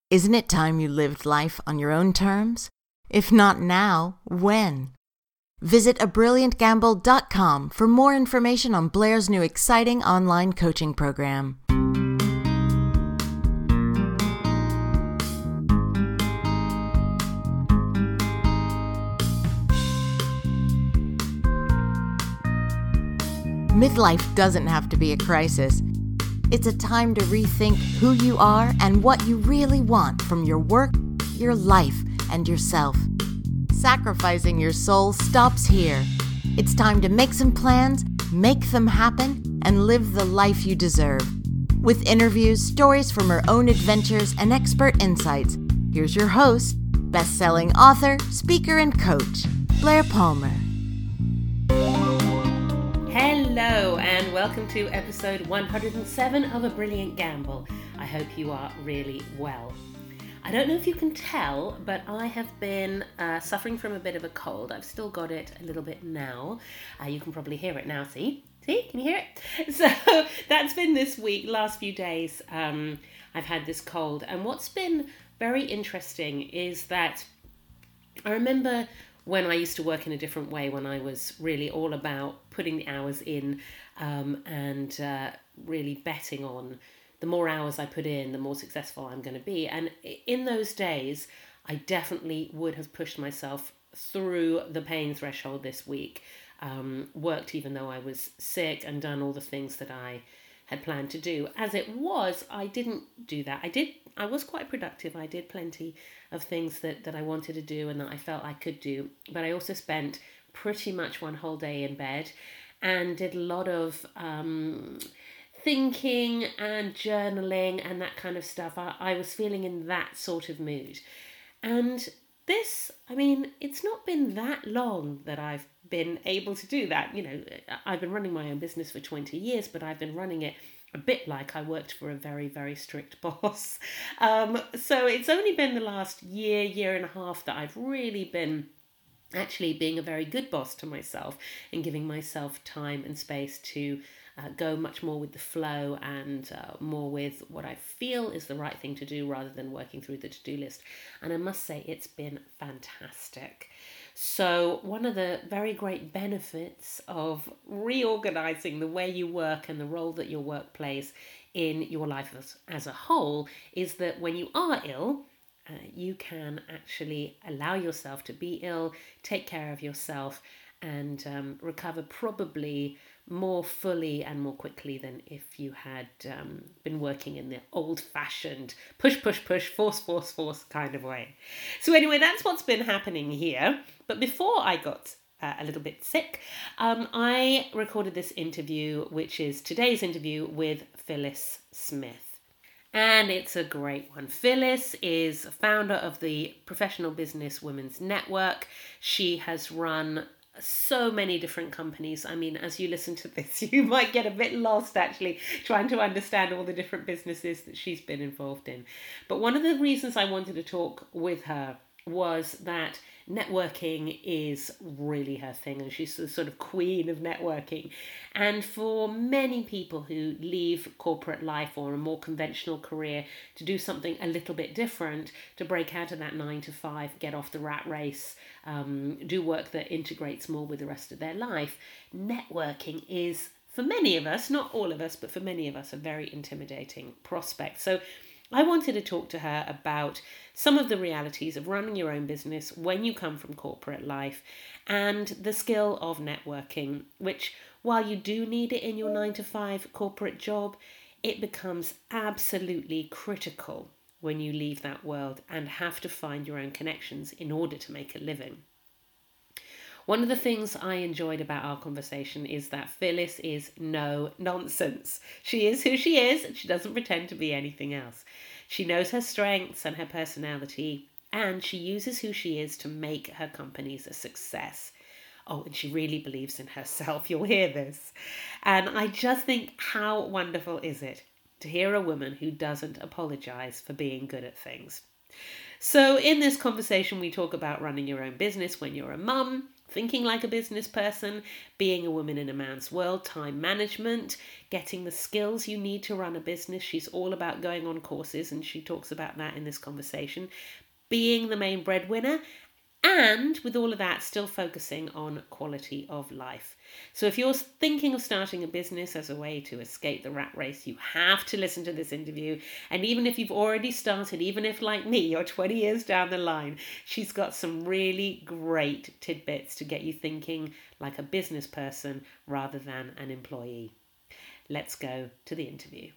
Isn't it time you lived life on your own terms? If not now, when? Visit abrilliantgamble.com for more information on Blair's new exciting online coaching program. Midlife doesn't have to be a crisis. It's a time to rethink who you are and what you really want from your work, your life, and yourself. Sacrificing your soul stops here. It's time to make some plans, make them happen, and live the life you deserve. With interviews, stories from her own adventures, and expert insights, here's your host, best-selling author, speaker, and coach, Blair Palmer. Hello and welcome to episode 107 of A Brilliant Gamble. I hope you are really well. I don't know if you can tell, but I have been suffering from a bit of a cold. I've still got it a little bit now. You can probably hear it now, see? Can you hear it? So that's been this week, last few days. I've had this cold. And what's been very interesting is that I remember when I used to work in a different way, when I was really all about putting the hours in and really betting on the more hours I put in, the more successful I'm going to be. And in those days, I definitely would have pushed myself through the pain threshold this week, worked even though I was sick and done all the things that I had planned to do. As it was, I didn't do that. I was quite productive. I did plenty of things that I wanted to do and that I felt I could do. But I also spent pretty much one whole day in bed and did a lot of thinking and journaling and that kind of stuff. I was feeling in that sort of mood. And this, it's not been that long that I've been able to do that. You know, I've been running my own business for 20 years, but I've been running it a bit like I worked for a very, very strict boss. So it's only been the last year and a half that I've really been actually being a very good boss to myself and giving myself time and space to go much more with the flow and more with what I feel is the right thing to do rather than working through the to-do list. And I must say it's been fantastic. So one of the very great benefits of reorganizing the way you work and the role that your work plays in your life as a whole is that when you are ill, you can actually allow yourself to be ill, take care of yourself, and recover probably more fully and more quickly than if you had been working in the old-fashioned push, force kind of way. So anyway, that's what's been happening here. But before I got a little bit sick, I recorded this interview, which is today's interview with Phyllis Smith. And it's a great one. Phyllis is founder of the Professional Business Women's Network. She has run so many different companies. As you listen to this, you might get a bit lost actually trying to understand all the different businesses that she's been involved in. But one of the reasons I wanted to talk with her was that networking is really her thing, and she's the sort of queen of networking. And for many people who leave corporate life or a more conventional career to do something a little bit different, to break out of that 9-to-5, get off the rat race, do work that integrates more with the rest of their life, networking is, for many of us, not all of us, but for many of us, a very intimidating prospect. So I wanted to talk to her about some of the realities of running your own business when you come from corporate life and the skill of networking, which, while you do need it in your 9-to-5 corporate job, it becomes absolutely critical when you leave that world and have to find your own connections in order to make a living. One of the things I enjoyed about our conversation is that Phyllis is no nonsense. She is who she is, and she doesn't pretend to be anything else. She knows her strengths and her personality, and she uses who she is to make her companies a success. Oh, and she really believes in herself. You'll hear this. And I just think, how wonderful is it to hear a woman who doesn't apologize for being good at things? So in this conversation, we talk about running your own business when you're a mum, thinking like a business person, being a woman in a man's world, time management, getting the skills you need to run a business. She's all about going on courses, and she talks about that in this conversation. Being the main breadwinner, and with all of that, still focusing on quality of life. So if you're thinking of starting a business as a way to escape the rat race, you have to listen to this interview. And even if you've already started, even if like me, you're 20 years down the line, she's got some really great tidbits to get you thinking like a business person rather than an employee. Let's go to the interview.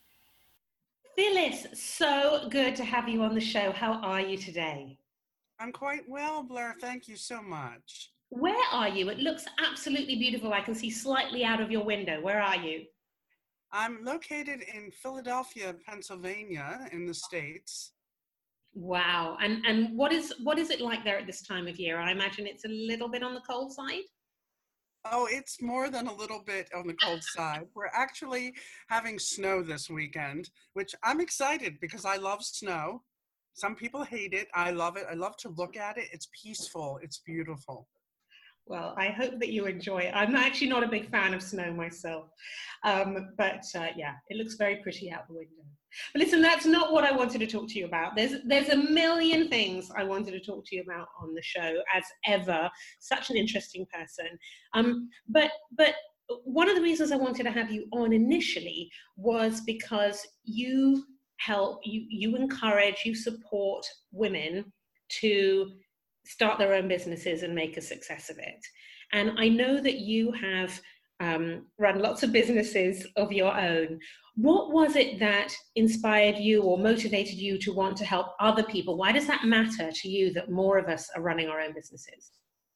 Phyllis, so good to have you on the show. How are you today? I'm quite well, Blair. Thank you so much. Where are you? It looks absolutely beautiful. I can see slightly out of your window. Where are you? I'm located in Philadelphia, Pennsylvania, in the States. Wow. And what is it like there at this time of year? I imagine it's a little bit on the cold side. Oh, it's more than a little bit on the cold side. We're actually having snow this weekend, which I'm excited because I love snow. Some people hate it. I love it. I love to look at it. It's peaceful. It's beautiful. Well, I hope that you enjoy it. I'm actually not a big fan of snow myself. But yeah, it looks very pretty out the window. But listen, that's not what I wanted to talk to you about. There's a million things I wanted to talk to you about on the show, as ever. Such an interesting person. But one of the reasons I wanted to have you on initially was because you help, you encourage, you support women to start their own businesses and make a success of it. And I know that you have run lots of businesses of your own. What was it that inspired you or motivated you to want to help other people? Why does that matter to you that more of us are running our own businesses?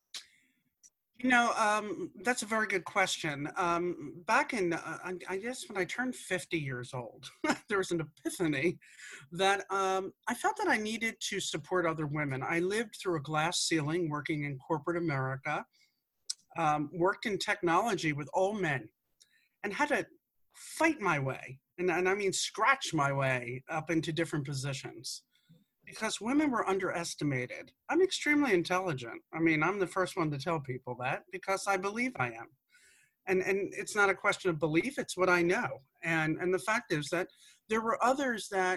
You know, that's a very good question. Back in, I guess when I turned 50 years old, there was an epiphany that I felt that I needed to support other women. I lived through a glass ceiling working in corporate America, worked in technology with all men, and had to fight my way, and I mean scratch my way up into different positions. Because women were underestimated. I'm extremely intelligent. I mean, I'm the first one to tell people that because I believe I am. And it's not a question of belief, it's what I know. And the fact is that there were others that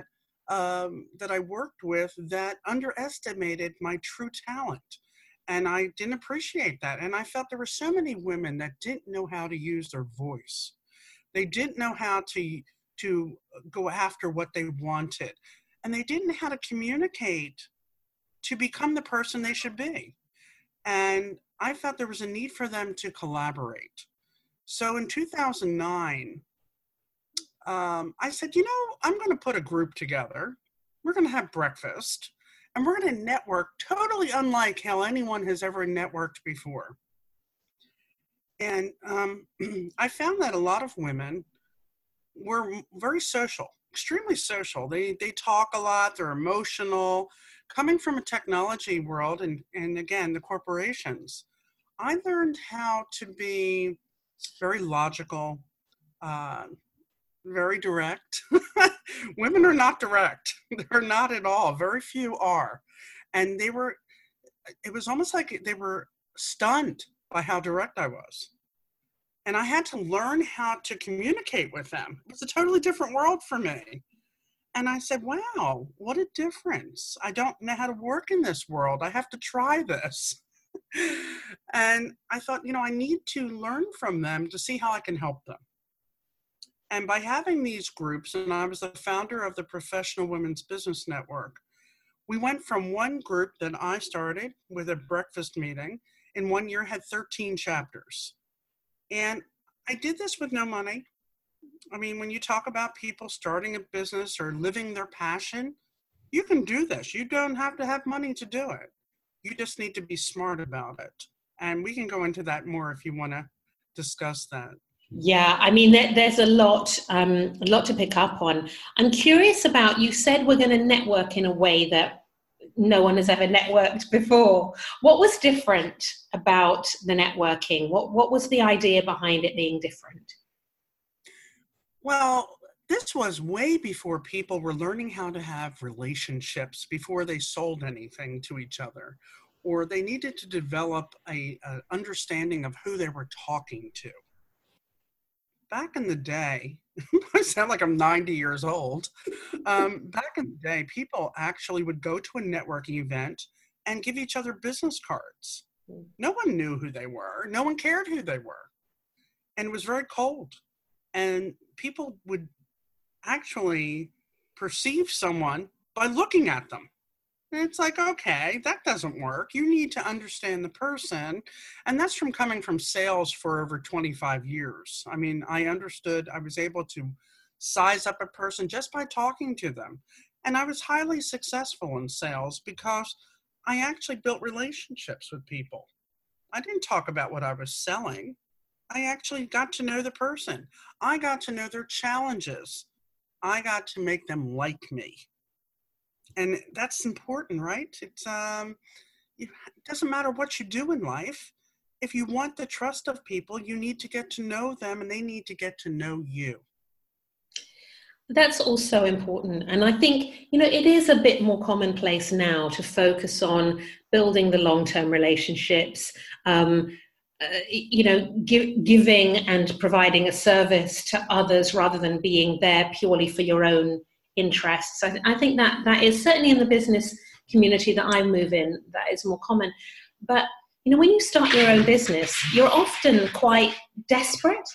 I worked with that underestimated my true talent. And I didn't appreciate that. And I felt there were so many women that didn't know how to use their voice. They didn't know how to go after what they wanted. And they didn't know how to communicate to become the person they should be. And I felt there was a need for them to collaborate. So in 2009, I said, you know, I'm going to put a group together. We're going to have breakfast. And we're going to network totally unlike how anyone has ever networked before. And I found that a lot of women were very social. Extremely social. They talk a lot, they're emotional. Coming from a technology world and again, the corporations, I learned how to be very logical, very direct. Women are not direct. They're not at all. Very few are. And it was almost like they were stunned by how direct I was. And I had to learn how to communicate with them. It was a totally different world for me. And I said, wow, what a difference. I don't know how to work in this world. I have to try this. And I thought, you know, I need to learn from them to see how I can help them. And by having these groups, and I was the founder of the Professional Women's Business Network, we went from one group that I started with a breakfast meeting, in 1 year had 13 chapters. And I did this with no money. I mean, when you talk about people starting a business or living their passion, you can do this. You don't have to have money to do it. You just need to be smart about it. And we can go into that more if you want to discuss that. Yeah, I mean, there's a lot to pick up on. I'm curious about, you said we're going to network in a way that no one has ever networked before. What was different about the networking? What was the idea behind it being different? Well, this was way before people were learning how to have relationships, before they sold anything to each other. or they needed to develop a understanding of who they were talking to. Back in the day, I sound like I'm 90 years old. Back in the day, people actually would go to a networking event and give each other business cards. No one knew who they were. No one cared who they were. And it was very cold. And people would actually perceive someone by looking at them. And it's like, okay, that doesn't work. You need to understand the person. And that's from coming from sales for over 25 years. I mean, I was able to size up a person just by talking to them. And I was highly successful in sales because I actually built relationships with people. I didn't talk about what I was selling. I actually got to know the person. I got to know their challenges. I got to make them like me. And that's important, right? It doesn't matter what you do in life. If you want the trust of people, you need to get to know them and they need to get to know you. That's also important. And I think, it is a bit more commonplace now to focus on building the long-term relationships, giving and providing a service to others rather than being there purely for your own interests. I think that is certainly in the business community that I move in, that is more common. But when you start your own business, you're often quite desperate.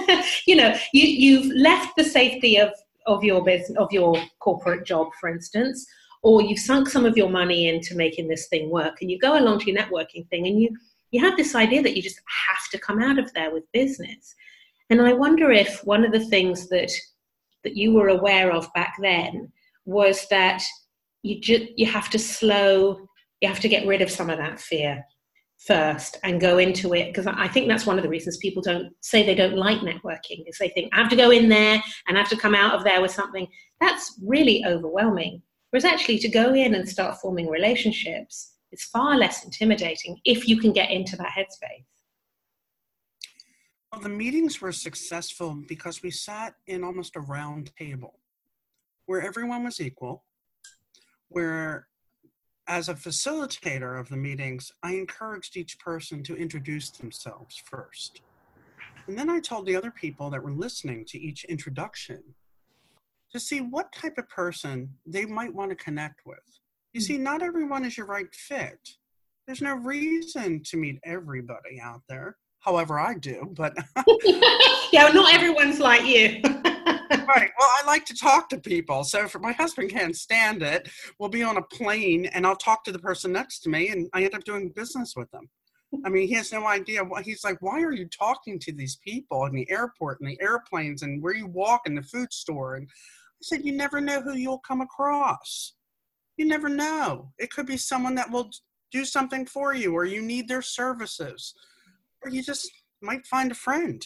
You've left the safety of your business, of your corporate job, for instance, or you've sunk some of your money into making this thing work, and you go along to your networking thing, and you have this idea that you just have to come out of there with business. And I wonder if one of the things that you were aware of back then was that you have to get rid of some of that fear first and go into it, because I think that's one of the reasons people don't say they don't like networking, is they think I have to go in there and I have to come out of there with something. That's really overwhelming. Whereas actually to go in and start forming relationships, it's far less intimidating if you can get into that headspace. Well, the meetings were successful because we sat in almost a round table where everyone was equal, where as a facilitator of the meetings, I encouraged each person to introduce themselves first. And then I told the other people that were listening to each introduction to see what type of person they might want to connect with. You see, not everyone is your right fit. There's no reason to meet everybody out there. However, I do, but... Yeah, not everyone's like you. Right. Well, I like to talk to people. So if my husband can't stand it, we'll be on a plane and I'll talk to the person next to me and I end up doing business with them. I mean, he has no idea. He's like, why are you talking to these people in the airport and the airplanes and where you walk in the food store? And I said, you never know who you'll come across. You never know. It could be someone that will do something for you, or you need their services, or you just might find a friend.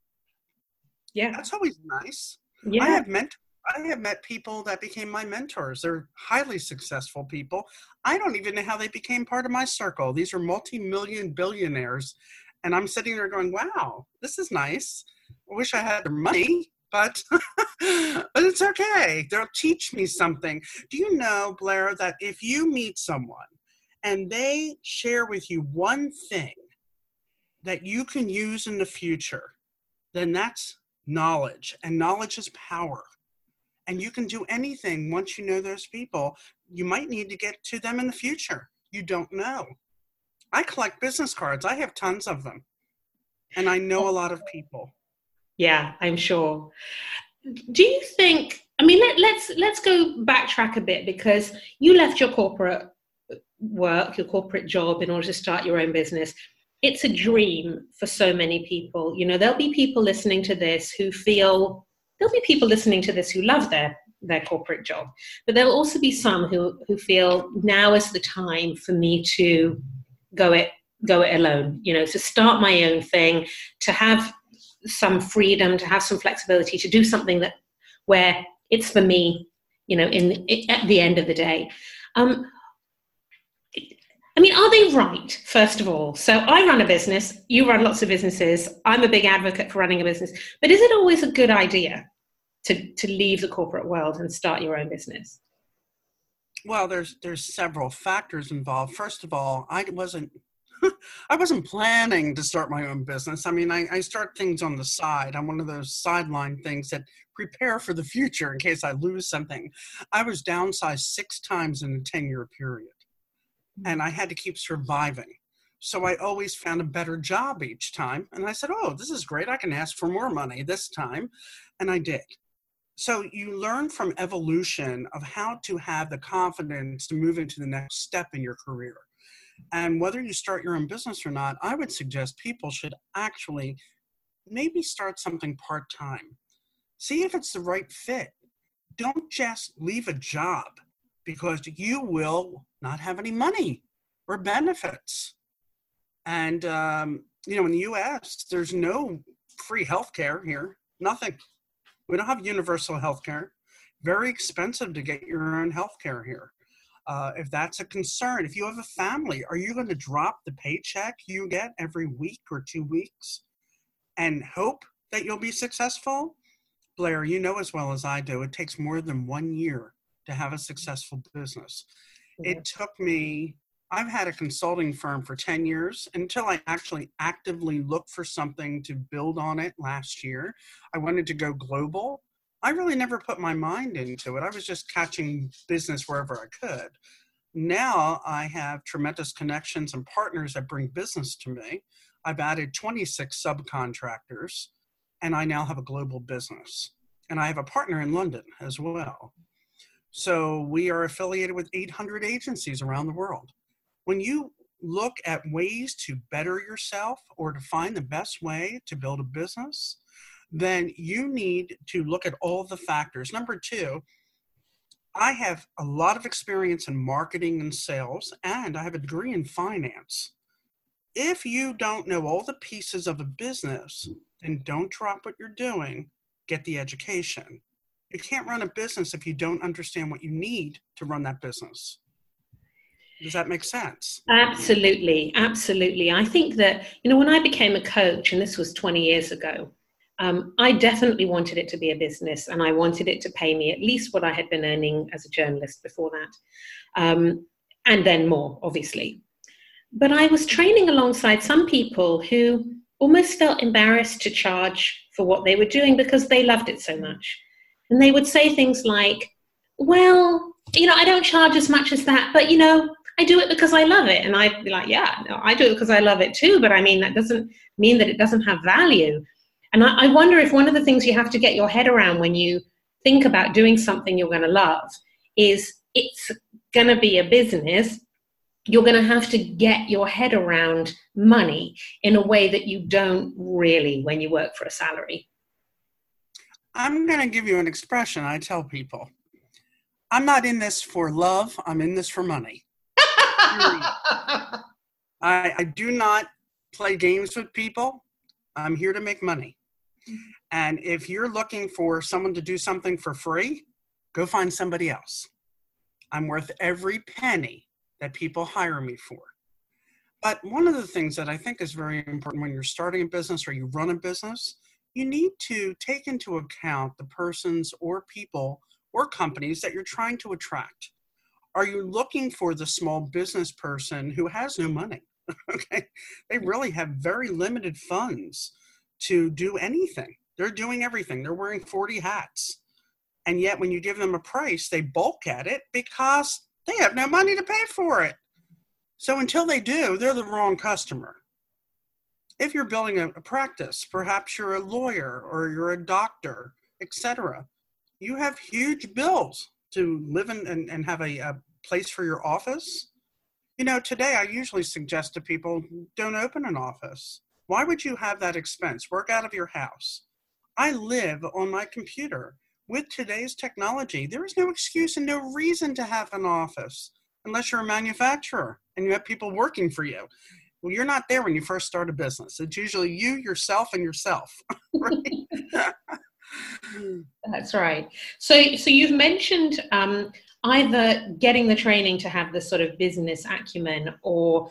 Yeah. That's always nice. Yeah. I have met people that became my mentors. They're highly successful people. I don't even know how they became part of my circle. These are multi-million billionaires. And I'm sitting there going, wow, this is nice. I wish I had their money, but it's okay. They'll teach me something. Do you know, Blair, that if you meet someone and they share with you one thing that you can use in the future, then that's knowledge, and knowledge is power. And you can do anything once you know those people. You might need to get to them in the future. You don't know. I collect business cards. I have tons of them. And I know a lot of people. Yeah, I'm sure. Do you think, let's go backtrack a bit, because you left your corporate work, your corporate job, in order to start your own business. It's a dream for so many people. There'll be people listening to this who love their corporate job, but there'll also be some who feel now is the time for me to go it alone, to start my own thing, to have some freedom, to have some flexibility, to do something where it's for me, at the end of the day. Are they right, first of all? So I run a business, you run lots of businesses, I'm a big advocate for running a business, but is it always a good idea to leave the corporate world and start your own business? Well, there's several factors involved. First of all, I wasn't I wasn't planning to start my own business. I mean, I start things on the side. I'm one of those sideline things that prepare for the future in case I lose something. I was downsized 6 times in a 10-year period, and I had to keep surviving. So I always found a better job each time. And I said, oh, this is great. I can ask for more money this time. And I did. So you learn from evolution of how to have the confidence to move into the next step in your career. And whether you start your own business or not, I would suggest people should actually maybe start something part-time. See if it's the right fit. Don't just leave a job because you will not have any money or benefits. And, in the US, there's no free healthcare here, nothing. We don't have universal healthcare. Very expensive to get your own healthcare here. If that's a concern, if you have a family, are you going to drop the paycheck you get every week or 2 weeks and hope that you'll be successful? Blair, you know as well as I do, it takes more than 1 year to have a successful business. Yeah. It took me, I've had a consulting firm for 10 years until I actually actively looked for something to build on it last year. I wanted to go global. I really never put my mind into it. I was just catching business wherever I could. Now I have tremendous connections and partners that bring business to me. I've added 26 subcontractors, and I now have a global business. And I have a partner in London as well. So we are affiliated with 800 agencies around the world. When you look at ways to better yourself or to find the best way to build a business, then you need to look at all the factors. Number 2, I have a lot of experience in marketing and sales, and I have a degree in finance. If you don't know all the pieces of a business, then don't drop what you're doing, get the education. You can't run a business if you don't understand what you need to run that business. Does that make sense? Absolutely, absolutely. I think that, when I became a coach, and this was 20 years ago, I definitely wanted it to be a business, and I wanted it to pay me at least what I had been earning as a journalist before that, and then more, obviously. But I was training alongside some people who almost felt embarrassed to charge for what they were doing because they loved it so much. And they would say things like, well, I don't charge as much as that, but, I do it because I love it. And I'd be like, yeah, no, I do it because I love it too. But I mean, that doesn't mean that it doesn't have value. And I wonder if one of the things you have to get your head around when you think about doing something you're going to love is it's going to be a business. You're going to have to get your head around money in a way that you don't really when you work for a salary. I'm going to give you an expression I tell people. I'm not in this for love. I'm in this for money. I do not play games with people. I'm here to make money. And if you're looking for someone to do something for free, go find somebody else. I'm worth every penny that people hire me for. But one of the things that I think is very important when you're starting a business or you run a business, you need to take into account the persons or people or companies that you're trying to attract. Are you looking for the small business person who has no money? Okay, they really have very limited funds to do anything. They're doing everything. They're wearing 40 hats. And yet when you give them a price, they balk at it because they have no money to pay for it. So until they do, they're the wrong customer. If you're building a practice, perhaps you're a lawyer or you're a doctor, etc. You have huge bills to live in and have a place for your office. Today I usually suggest to people, don't open an office. Why would you have that expense? Work out of your house. I live on my computer. With today's technology, there is no excuse and no reason to have an office unless you're a manufacturer and you have people working for you. Well, you're not there when you first start a business. It's usually you, yourself, and yourself. Right? That's right. So you've mentioned either getting the training to have this sort of business acumen or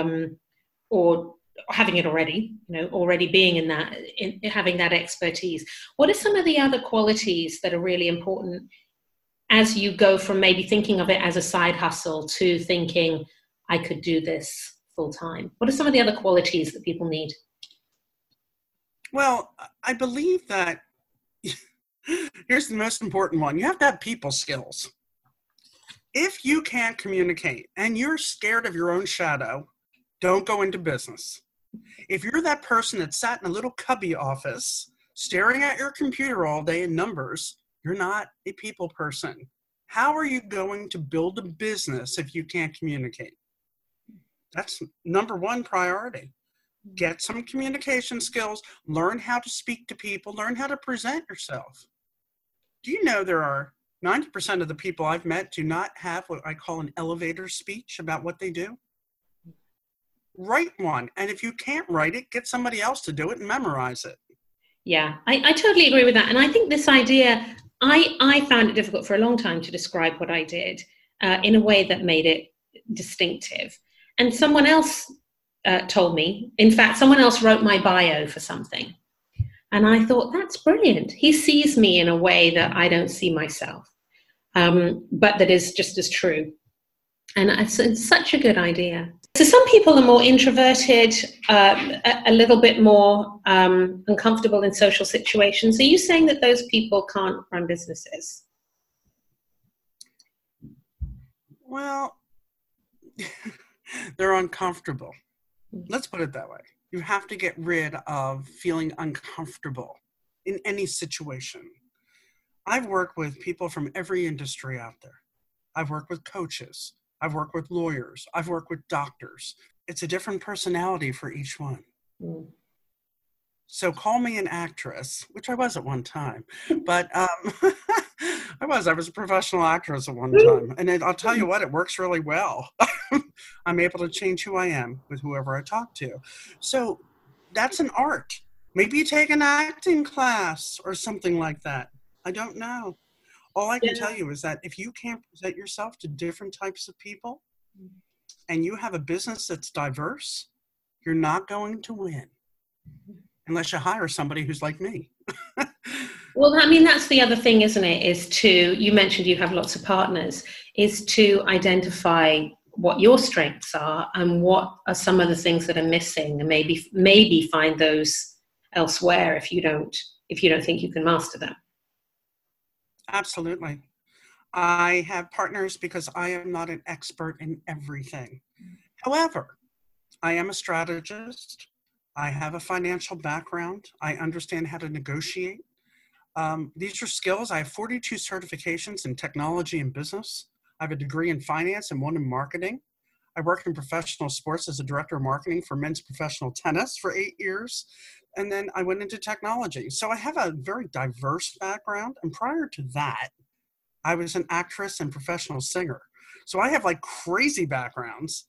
having it already, already being in that, having that expertise. What are some of the other qualities that are really important as you go from maybe thinking of it as a side hustle to thinking, I could do this full time? What are some of the other qualities that people need? Well, I believe that here's the most important one. You have to have people skills. If you can't communicate and you're scared of your own shadow, don't go into business. If you're that person that sat in a little cubby office staring at your computer all day in numbers, you're not a people person. How are you going to build a business if you can't communicate? That's number one priority. Get some communication skills, learn how to speak to people, learn how to present yourself. Do you know there are 90% of the people I've met do not have what I call an elevator speech about what they do? Write one. And if you can't write it, get somebody else to do it and memorize it. Yeah, I totally agree with that. And I think this idea, I found it difficult for a long time to describe what I did in a way that made it distinctive. And someone else told me, in fact, someone else wrote my bio for something. And I thought, that's brilliant. He sees me in a way that I don't see myself, but that is just as true. And it's such a good idea. So some people are more introverted, a little bit more uncomfortable in social situations. Are you saying that those people can't run businesses? Well, they're uncomfortable. Let's put it that way. You have to get rid of feeling uncomfortable in any situation. I've worked with people from every industry out there. I've worked with coaches. I've worked with lawyers. I've worked with doctors. It's a different personality for each one. Mm. So call me an actress, which I was at one time, but I was a professional actress at one time. And I'll tell you what, it works really well. I'm able to change who I am with whoever I talk to. So that's an art. Maybe you take an acting class or something like that. I don't know. All I can tell you is that if you can't present yourself to different types of people and you have a business that's diverse, you're not going to win unless you hire somebody who's like me. Well, I mean, that's the other thing, isn't it? You mentioned you have lots of partners, is to identify what your strengths are and what are some of the things that are missing, and maybe find those elsewhere if you don't think you can master them. Absolutely. I have partners because I am not an expert in everything. However, I am a strategist. I have a financial background. I understand how to negotiate. These are skills. I have 42 certifications in technology and business. I have a degree in finance and one in marketing. I worked in professional sports as a director of marketing for men's professional tennis for 8 years. And then I went into technology. So I have a very diverse background. And prior to that, I was an actress and professional singer. So I have like crazy backgrounds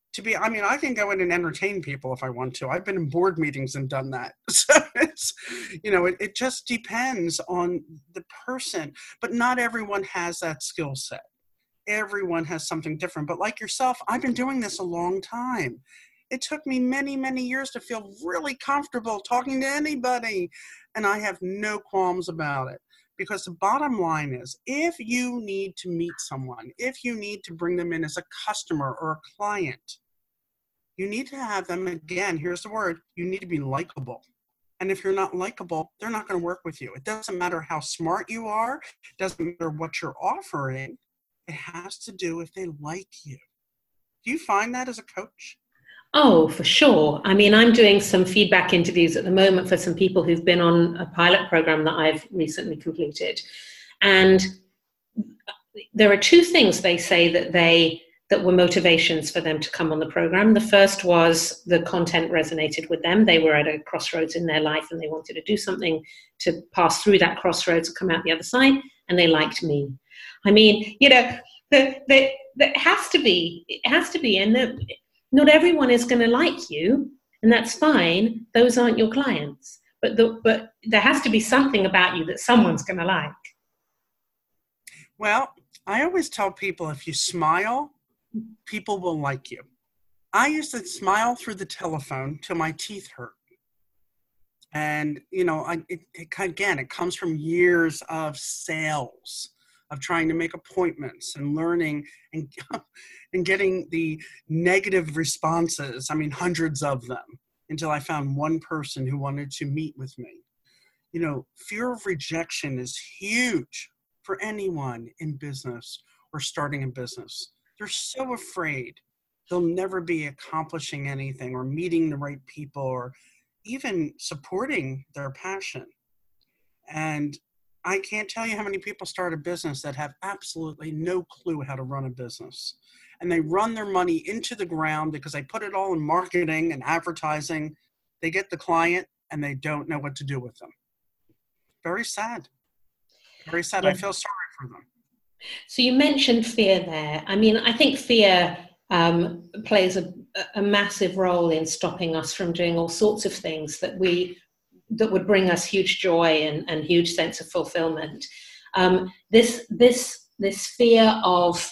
I can go in and entertain people if I want to. I've been in board meetings and done that. So it's, it just depends on the person, but not everyone has that skill set. Everyone has something different. But like yourself, I've been doing this a long time. It took me many, many years to feel really comfortable talking to anybody. And I have no qualms about it. Because the bottom line is, if you need to meet someone, if you need to bring them in as a customer or a client, you need to have them, again, here's the word, you need to be likable. And if you're not likable, they're not going to work with you. It doesn't matter how smart you are. It doesn't matter what you're offering. It has to do if they like you. Do you find that as a coach? Oh, for sure. I mean, I'm doing some feedback interviews at the moment for some people who've been on a pilot program that I've recently completed. And there are two things they say that were motivations for them to come on the program. The first was the content resonated with them. They were at a crossroads in their life and they wanted to do something to pass through that crossroads and come out the other side. And they liked me. I mean, it has to be, and not everyone is going to like you, and that's fine. Those aren't your clients. But there has to be something about you that someone's going to like. Well, I always tell people, if you smile, people will like you. I used to smile through the telephone till my teeth hurt. And, it comes from years of sales, of trying to make appointments and learning and, and getting the negative responses. I mean, hundreds of them, until I found one person who wanted to meet with me. You know, fear of rejection is huge for anyone in business or starting a business. They're so afraid they'll never be accomplishing anything or meeting the right people or even supporting their passion. And I can't tell you how many people start a business that have absolutely no clue how to run a business. And they run their money into the ground because they put it all in marketing and advertising. They get the client and they don't know what to do with them. Very sad. Very sad. Yeah. I feel sorry for them. So you mentioned fear there. I mean, I think fear plays a massive role in stopping us from doing all sorts of things that would bring us huge joy and huge sense of fulfillment. This fear of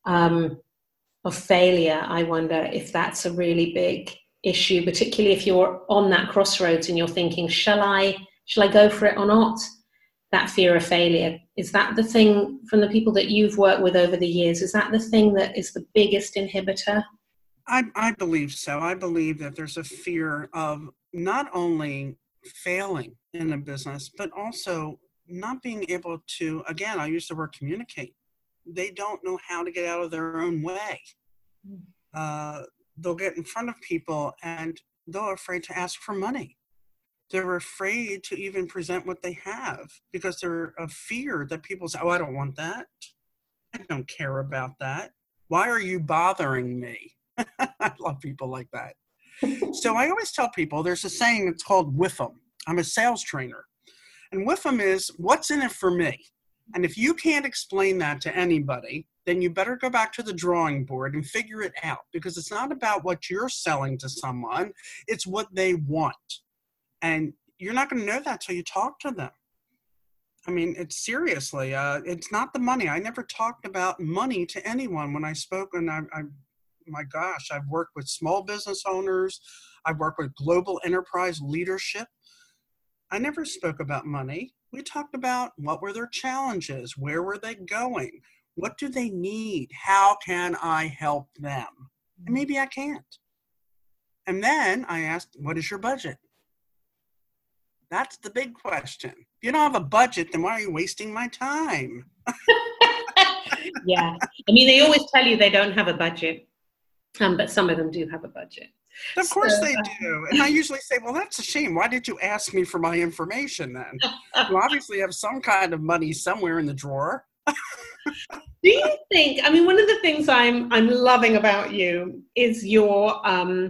failure, I wonder if that's a really big issue, particularly if you're on that crossroads and you're thinking, shall I go for it or not? That fear of failure, is that the thing from the people that you've worked with over the years? Is that the thing that is the biggest inhibitor? I believe so. I believe that there's a fear of not only failing in a business, but also not being able to, again, I use the word communicate. They don't know how to get out of their own way. They'll get in front of people and they're afraid to ask for money. They're afraid to even present what they have because they're of fear that people say, oh, I don't want that. I don't care about that. Why are you bothering me? I love people like that. So I always tell people there's a saying that's called WIFM. I'm a sales trainer. And WIFM is what's in it for me? And if you can't explain that to anybody, then you better go back to the drawing board and figure it out, because it's not about what you're selling to someone. It's what they want. And you're not going to know that till you talk to them. I mean, it's seriously, it's not the money. I never talked about money to anyone when I spoke. And my gosh, I've worked with small business owners. I've worked with global enterprise leadership. I never spoke about money. We talked about what were their challenges? Where were they going? What do they need? How can I help them? And maybe I can't. And then I asked, what is your budget? That's the big question. If you don't have a budget, then why are you wasting my time? Yeah. I mean, they always tell you they don't have a budget, but some of them do have a budget. Of course they do. And I usually say, well, that's a shame. Why did you ask me for my information then? You obviously have some kind of money somewhere in the drawer. Do you think, I mean, one of the things I'm loving about you is your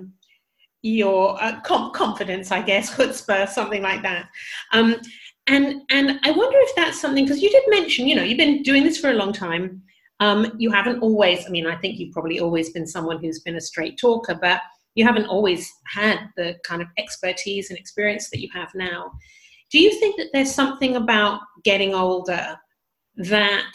confidence, I guess, chutzpah, something like that. And I wonder if that's something, because you did mention, you've been doing this for a long time. You haven't always, I mean, I think you've probably always been someone who's been a straight talker, but you haven't always had the kind of expertise and experience that you have now. Do you think that there's something about getting older that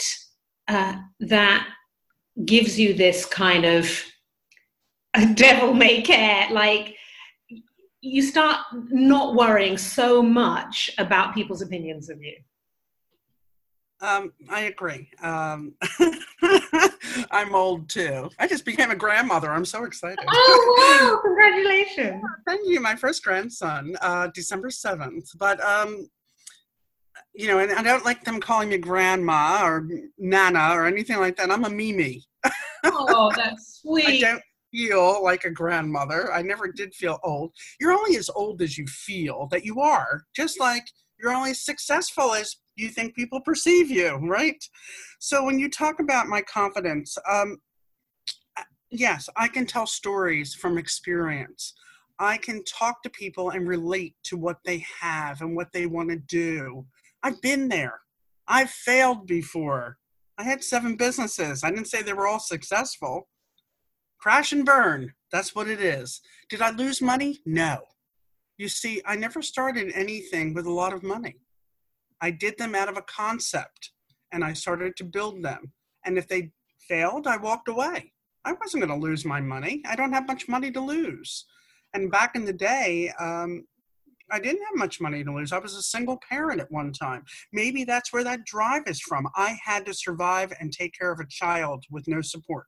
gives you this kind of a devil may care, like you start not worrying so much about people's opinions of you? I agree. I'm old too. I just became a grandmother. I'm so excited. Oh, wow. Congratulations. Thank you. My first grandson, December 7th. But, and I don't like them calling me grandma or nana or anything like that. I'm a Mimi. Oh, that's sweet. I don't feel like a grandmother. I never did feel old. You're only as old as you feel that you are, just like you're only as successful as you think people perceive you, right? So when you talk about my confidence, yes, I can tell stories from experience. I can talk to people and relate to what they have and what they want to do. I've been there. I've failed before. I had 7 businesses. I didn't say they were all successful. Crash and burn. That's what it is. Did I lose money? No. You see, I never started anything with a lot of money. I did them out of a concept, and I started to build them. And if they failed, I walked away. I wasn't going to lose my money. I don't have much money to lose. And back in the day, I didn't have much money to lose. I was a single parent at one time. Maybe that's where that drive is from. I had to survive and take care of a child with no support.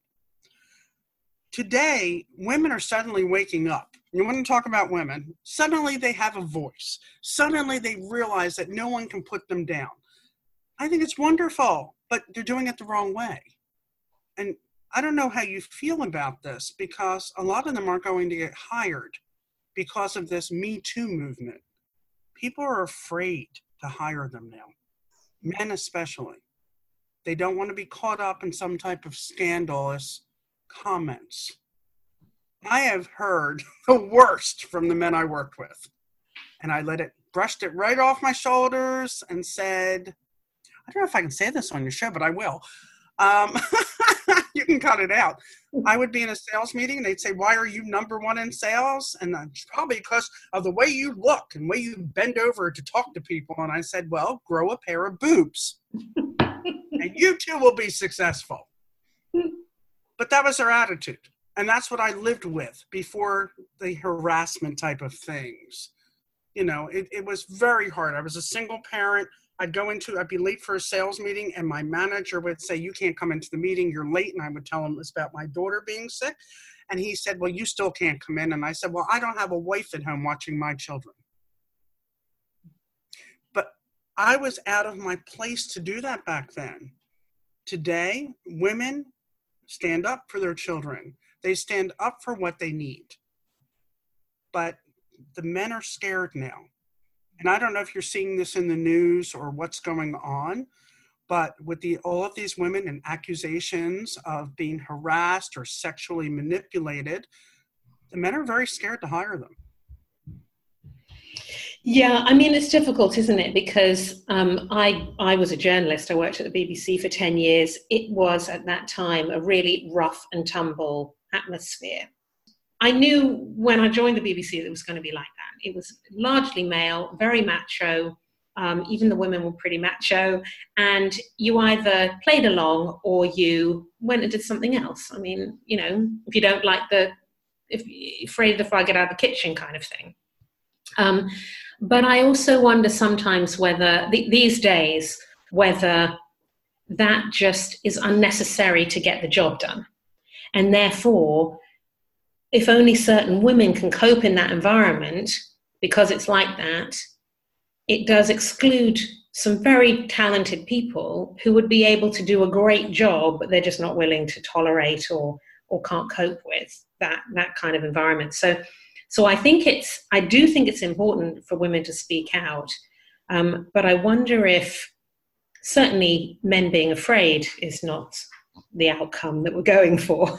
Today, women are suddenly waking up. You want to talk about women? Suddenly they have a voice. Suddenly they realize that no one can put them down. I think it's wonderful, but they're doing it the wrong way. And I don't know how you feel about this, because a lot of them aren't going to get hired because of this Me Too movement. People are afraid to hire them now, men especially. They don't want to be caught up in some type of scandalous comments. I have heard the worst from the men I worked with, and I brushed it right off my shoulders and said, I don't know if I can say this on your show, but I will. You can cut it out. I would be in a sales meeting and they'd say, why are you number one in sales? And it's probably because of the way you look and the way you bend over to talk to people. And I said, well, grow a pair of boobs and you too will be successful. But that was their attitude. And that's what I lived with before the harassment type of things. You know, it was very hard. I was a single parent. I'd be late for a sales meeting and my manager would say, you can't come into the meeting, you're late. And I would tell him it's about my daughter being sick. And he said, well, you still can't come in. And I said, well, I don't have a wife at home watching my children. But I was out of my place to do that back then. Today, women stand up for their children. They stand up for what they need. But the men are scared now. And I don't know if you're seeing this in the news or what's going on, but with all of these women and accusations of being harassed or sexually manipulated, the men are very scared to hire them. Yeah, I mean, it's difficult, isn't it? Because I was a journalist. I worked at the BBC for 10 years. It was, at that time, a really rough and tumble atmosphere. I knew when I joined the BBC that it was going to be like that. It was largely male, very macho. Even the women were pretty macho. And you either played along or you went and did something else. I mean, you know, if you don't like if you're afraid of the fire, get out of the kitchen kind of thing. But I also wonder sometimes whether, these days, whether that just is unnecessary to get the job done. And therefore, if only certain women can cope in that environment, because it's like that, it does exclude some very talented people who would be able to do a great job, but they're just not willing to tolerate or can't cope with that kind of environment. So I do think it's important for women to speak out, but I wonder if certainly men being afraid is not the outcome that we're going for.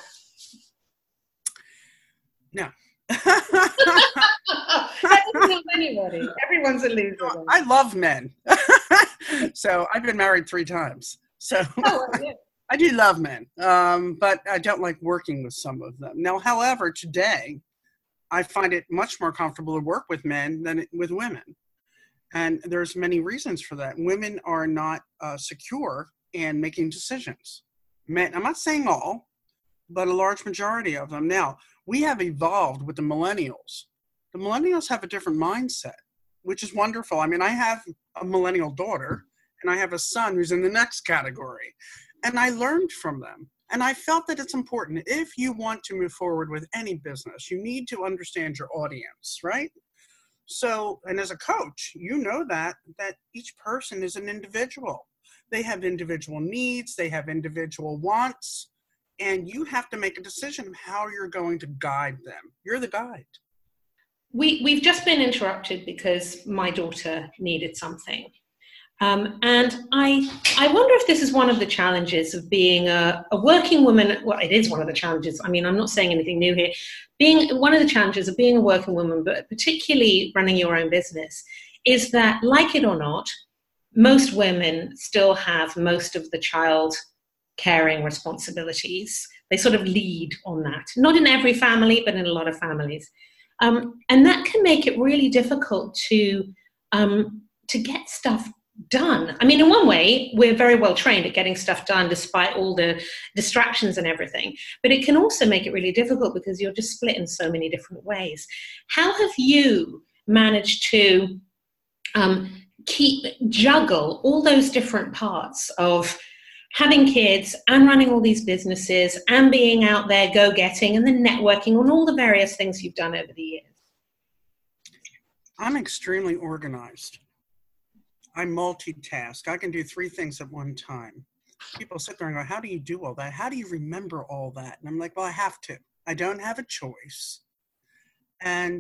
No. That doesn't help anybody. Everyone's a loser. I love men. So I've been married 3 times. So yeah. I do love men, but I don't like working with some of them. Now, however, today, I find it much more comfortable to work with men than with women. And there's many reasons for that. Women are not secure in making decisions. Men, I'm not saying all, but a large majority of them. Now, we have evolved with the millennials. The millennials have a different mindset, which is wonderful. I mean, I have a millennial daughter, and I have a son who's in the next category. And I learned from them. And I felt that it's important. If you want to move forward with any business, you need to understand your audience, right? So, and as a coach, you know that each person is an individual. They have individual needs, they have individual wants, and you have to make a decision of how you're going to guide them. You're the guide. We've just been interrupted because my daughter needed something. And I wonder if this is one of the challenges of being a working woman. Well, it is one of the challenges. I mean, I'm not saying anything new here. Being one of the challenges of being a working woman, but particularly running your own business, is that, like it or not, most women still have most of the child caring responsibilities. They sort of lead on that. Not in every family, but in a lot of families. And that can make it really difficult to get stuff done. I mean, in one way, we're very well trained at getting stuff done despite all the distractions and everything. But it can also make it really difficult because you're just split in so many different ways. How have you, manage to juggle all those different parts of having kids and running all these businesses and being out there go-getting and then networking on all the various things you've done over the years? I'm extremely organized. I multitask. I can do 3 things at one time. People sit there and go, how do you do all that? How do you remember all that? And I'm like, well, I have to. I don't have a choice. And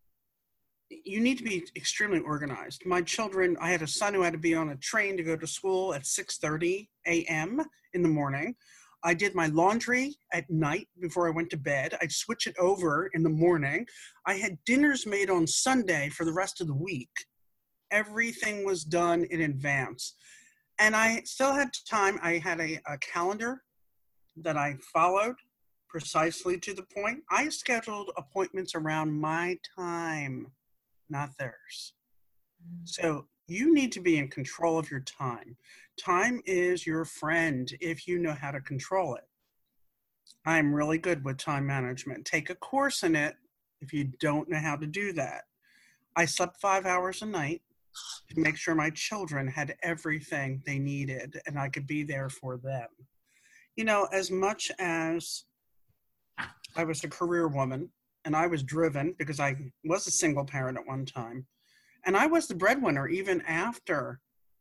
you need to be extremely organized. My children, I had a son who had to be on a train to go to school at 6:30 a.m. in the morning. I did my laundry at night before I went to bed. I'd switch it over in the morning. I had dinners made on Sunday for the rest of the week. Everything was done in advance. And I still had time. I had a calendar that I followed precisely to the point. I scheduled appointments around my time, not theirs. So you need to be in control of your time. Time is your friend if you know how to control it. I'm really good with time management. Take a course in it if you don't know how to do that. I slept 5 hours a night to make sure my children had everything they needed and I could be there for them. You know, as much as I was a career woman and I was driven because I was a single parent at one time, and I was the breadwinner even after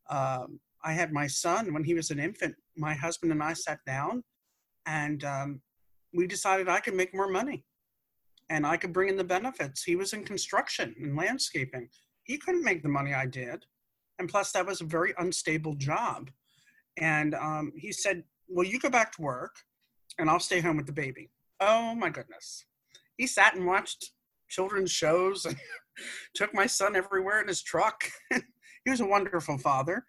I had my son. When he was an infant, my husband and I sat down and we decided I could make more money and I could bring in the benefits. He was in construction and landscaping. He couldn't make the money I did. And plus that was a very unstable job. And he said, well, you go back to work and I'll stay home with the baby. Oh my goodness. He sat and watched children's shows and took my son everywhere in his truck. He was a wonderful father.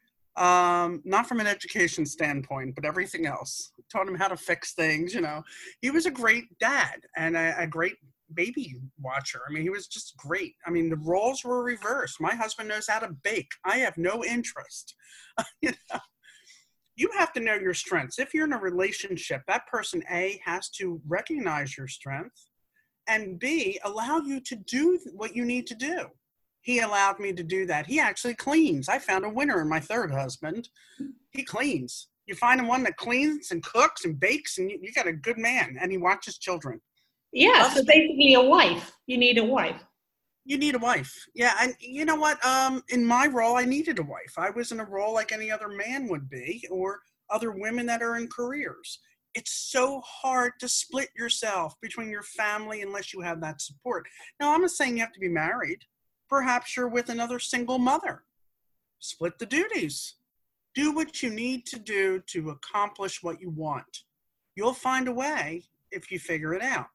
Not from an education standpoint, but everything else. Taught him how to fix things, you know. He was a great dad and a great baby watcher. I mean, he was just great. I mean, the roles were reversed. My husband knows how to bake. I have no interest. You know? You have to know your strengths. If you're in a relationship, that person, A, has to recognize your strength, and B, allow you to do what you need to do. He allowed me to do that. He actually cleans. I found a winner in my third husband. He cleans. You find one that cleans and cooks and bakes, and you got a good man, and he watches children. Yeah, so basically a wife. You need a wife. You need a wife. Yeah, and you know what? In my role, I needed a wife. I was in a role like any other man would be, or other women that are in careers. It's so hard to split yourself between your family unless you have that support. Now, I'm not saying you have to be married. Perhaps you're with another single mother. Split the duties. Do what you need to do to accomplish what you want. You'll find a way if you figure it out.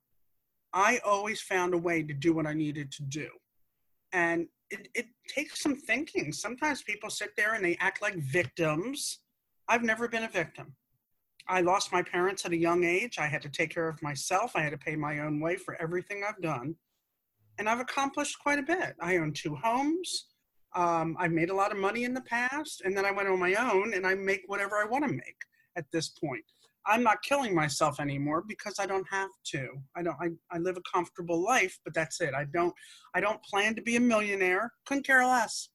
I always found a way to do what I needed to do. And it takes some thinking. Sometimes people sit there and they act like victims. I've never been a victim. I lost my parents at a young age. I had to take care of myself. I had to pay my own way for everything I've done. And I've accomplished quite a bit. I own 2 homes. I've made a lot of money in the past. And then I went on my own and I make whatever I want to make at this point. I'm not killing myself anymore because I don't have to. I live a comfortable life, but that's it. I don't plan to be a millionaire. Couldn't care less.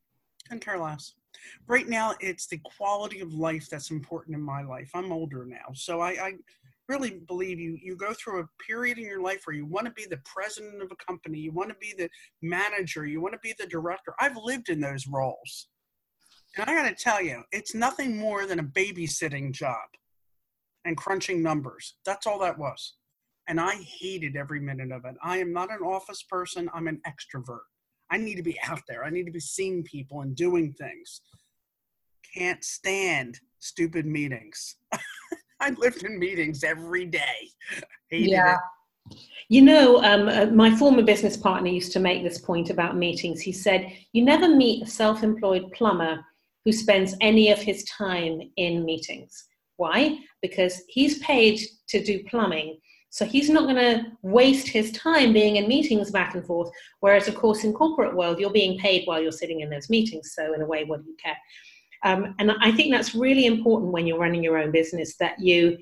Right now, it's the quality of life that's important in my life. I'm older now. So I really believe you go through a period in your life where you want to be the president of a company. You want to be the manager. You want to be the director. I've lived in those roles. And I got to tell you, it's nothing more than a babysitting job and crunching numbers. That's all that was. And I hated every minute of it. I am not an office person. I'm an extrovert. I need to be out there. I need to be seeing people and doing things. Can't stand stupid meetings. I lived in meetings every day. Hated it. You know, my former business partner used to make this point about meetings. He said, you never meet a self-employed plumber who spends any of his time in meetings. Why? Because he's paid to do plumbing. So he's not going to waste his time being in meetings back and forth. Whereas, of course, in corporate world, you're being paid while you're sitting in those meetings. So in a way, what do you care? And I think that's really important when you're running your own business, that you're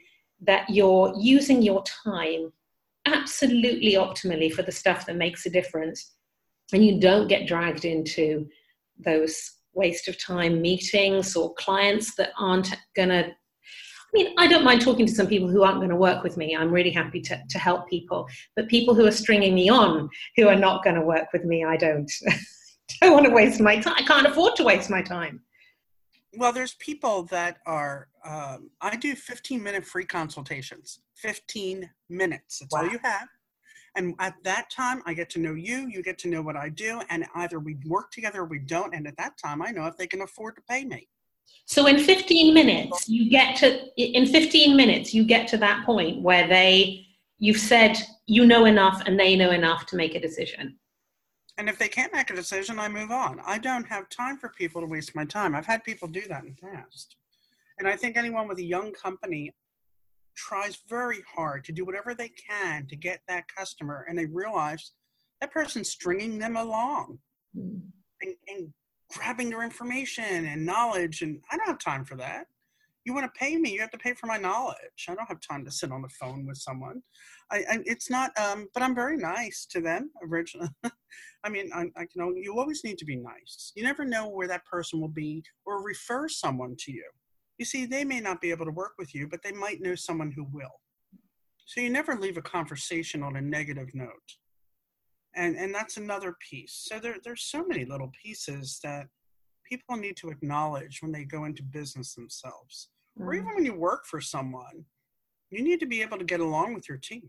using your time absolutely optimally for the stuff that makes a difference. and you don't get dragged into those waste of time meetings or clients that aren't going to, I mean, I don't mind talking to some people who aren't going to work with me. I'm really happy to help people. But people who are stringing me on, who are not going to work with me, I don't want to waste my time. I can't afford to waste my time. Well, there's people that are, I do 15-minute free consultations. 15 minutes. That's all you have. And at that time, I get to know you, you get to know what I do, and either we work together or we don't. And at that time, I know if they can afford to pay me. So in 15 minutes, you get to that point where you've said you know enough and they know enough to make a decision. And if they can't make a decision, I move on. I don't have time for people to waste my time. I've had people do that in the past. And I think anyone with a young company tries very hard to do whatever they can to get that customer, and they realize that person's stringing them along and grabbing their information and knowledge, and I don't have time for that. You want to pay me, you have to pay for my knowledge. I don't have time to sit on the phone with someone. It's not, but I'm very nice to them originally. I mean, you always need to be nice. You never know where that person will be or refer someone to you. You see, they may not be able to work with you, but they might know someone who will. So you never leave a conversation on a negative note. And that's another piece. So there's so many little pieces that people need to acknowledge when they go into business themselves. Or even when you work for someone, you need to be able to get along with your team.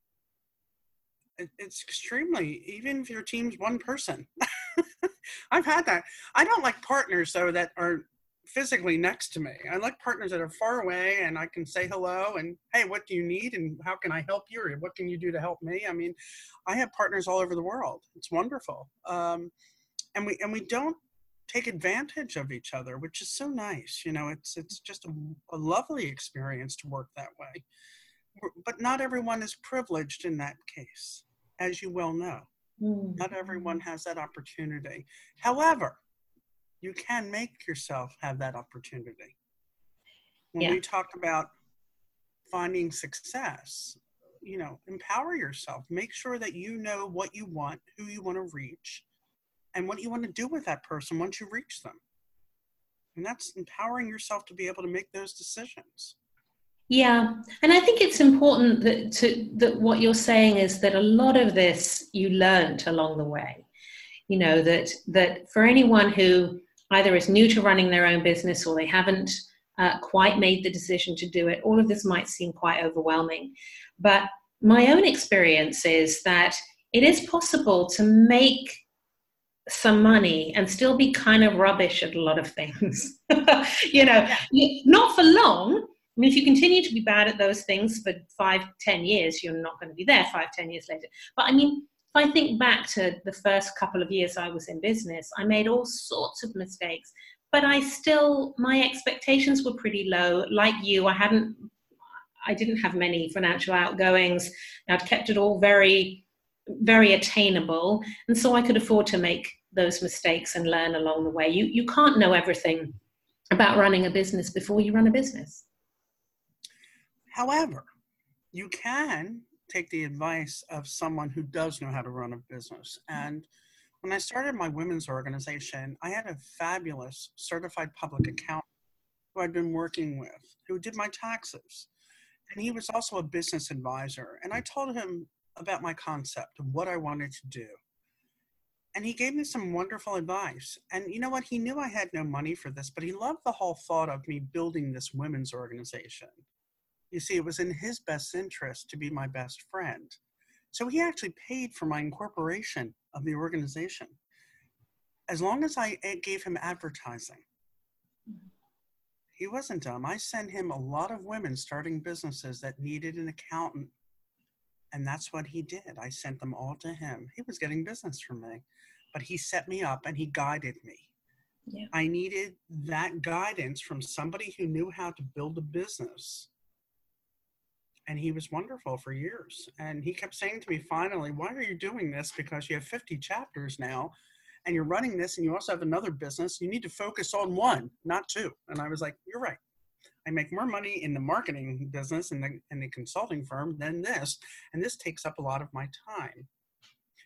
It's extremely, even if your team's one person. I've had that. I don't like partners, though, that are physically next to me. I like partners that are far away and I can say hello and, hey, what do you need and how can I help you, or what can you do to help me? I mean, I have partners all over the world. It's wonderful. And we don't take advantage of each other, which is so nice. You know, it's just a lovely experience to work that way. But not everyone is privileged in that case, as you well know. Not everyone has that opportunity. However, you can make yourself have that opportunity. When we talk about finding success, you know, empower yourself. Make sure that you know what you want, who you want to reach, and what you want to do with that person once you reach them. And that's empowering yourself to be able to make those decisions. Yeah, and I think it's important that what you're saying is that a lot of this you learned along the way. You know, that for anyone who either is new to running their own business or they haven't quite made the decision to do it, all of this might seem quite overwhelming. But my own experience is that it is possible to make some money and still be kind of rubbish at a lot of things. You know, not for long. I mean, if you continue to be bad at those things for 5-10 years, you're not going to be there 5-10 years later. But I mean, if I think back to the first couple of years I was in business, I made all sorts of mistakes, but my expectations were pretty low. Like you, I didn't have many financial outgoings. I'd kept it all very, very attainable. And so I could afford to make those mistakes and learn along the way. You can't know everything about running a business before you run a business. However, you can take the advice of someone who does know how to run a business. And when I started my women's organization, I had a fabulous certified public accountant who I'd been working with, who did my taxes. And he was also a business advisor. And I told him about my concept of what I wanted to do. And he gave me some wonderful advice. And you know what? He knew I had no money for this, but he loved the whole thought of me building this women's organization. You see, it was in his best interest to be my best friend. So he actually paid for my incorporation of the organization, as long as I gave him advertising. He wasn't dumb. I sent him a lot of women starting businesses that needed an accountant. And that's what he did. I sent them all to him. He was getting business from me, but he set me up and he guided me. Yeah. I needed that guidance from somebody who knew how to build a business. And he was wonderful for years. And he kept saying to me, finally, why are you doing this? Because you have 50 chapters now and you're running this and you also have another business. You need to focus on one, not two. And I was like, you're right. I make more money in the marketing business and the consulting firm than this. And this takes up a lot of my time.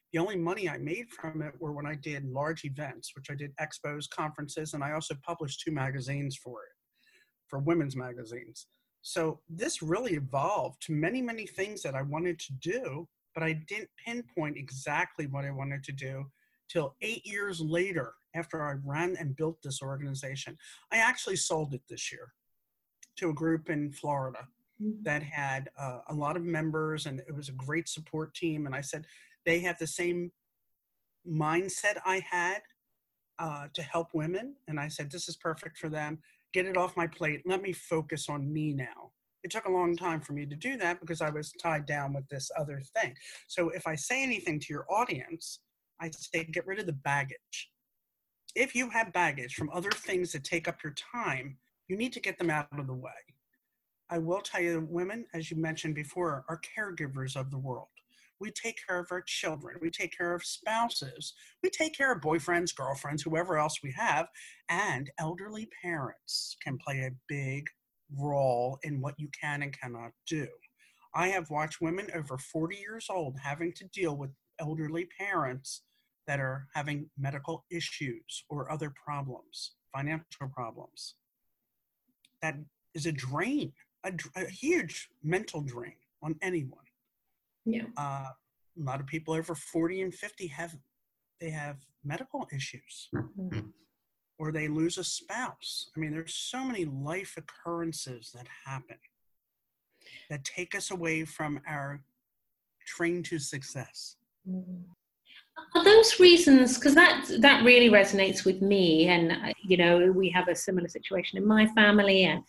The only money I made from it were when I did large events, which I did expos, conferences, and I also published 2 magazines for it, for women's magazines. So this really evolved to many, many things that I wanted to do, but I didn't pinpoint exactly what I wanted to do till 8 years later, after I ran and built this organization. I actually sold it this year to a group in Florida that had a lot of members, and it was a great support team. And I said, they have the same mindset I had to help women. And I said, this is perfect for them. Get it off my plate. Let me focus on me now. It took a long time for me to do that because I was tied down with this other thing. So if I say anything to your audience, I say, get rid of the baggage. If you have baggage from other things that take up your time, you need to get them out of the way. I will tell you, women, as you mentioned before, are caregivers of the world. We take care of our children. We take care of spouses. We take care of boyfriends, girlfriends, whoever else we have. And elderly parents can play a big role in what you can and cannot do. I have watched women over 40 years old having to deal with elderly parents that are having medical issues or other problems, financial problems. That is a drain, a huge mental drain on anyone. Yeah. A lot of people over 40 and 50 have medical issues, or they lose a spouse. I mean, there's so many life occurrences that happen that take us away from our train to success. Are those reasons, because that really resonates with me, and we have a similar situation in my family, and